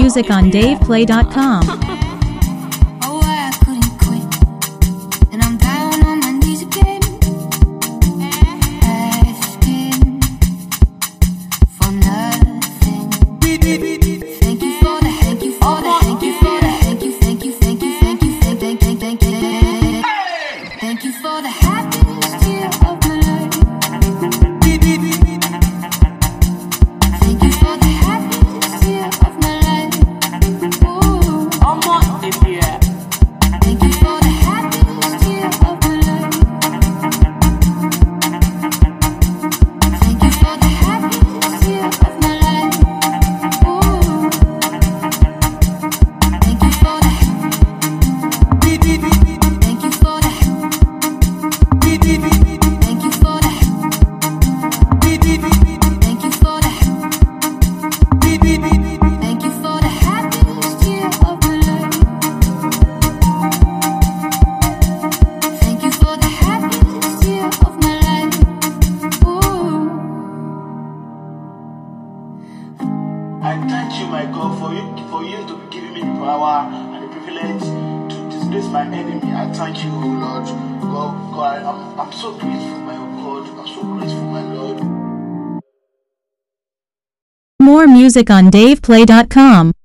music on DavePlay.com. I thank you, my God, for you to be giving me the power and the privilege to disgrace my enemy. I thank you, oh Lord. God, I'm so grateful, my God. I'm so grateful, my Lord. More music on DavePlay.com.